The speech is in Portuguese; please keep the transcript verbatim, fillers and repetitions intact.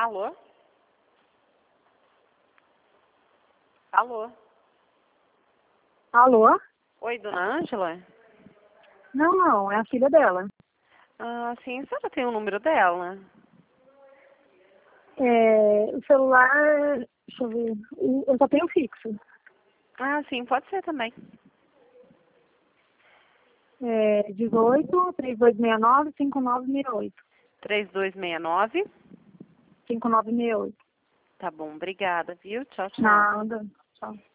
Alô? Alô? Alô? Oi, dona Ângela? Não, não, é a filha dela. Ah, sim, a senhora tem o número dela? É, o celular, deixa eu ver, o- eu só tenho fixo. Ah, sim, pode ser também. É dezoito, três dois seis nove, cinco nove seis oito. três dois seis nove. cinco nove seis oito. Tá bom, obrigada, viu? Tchau, tchau. Nada, tchau.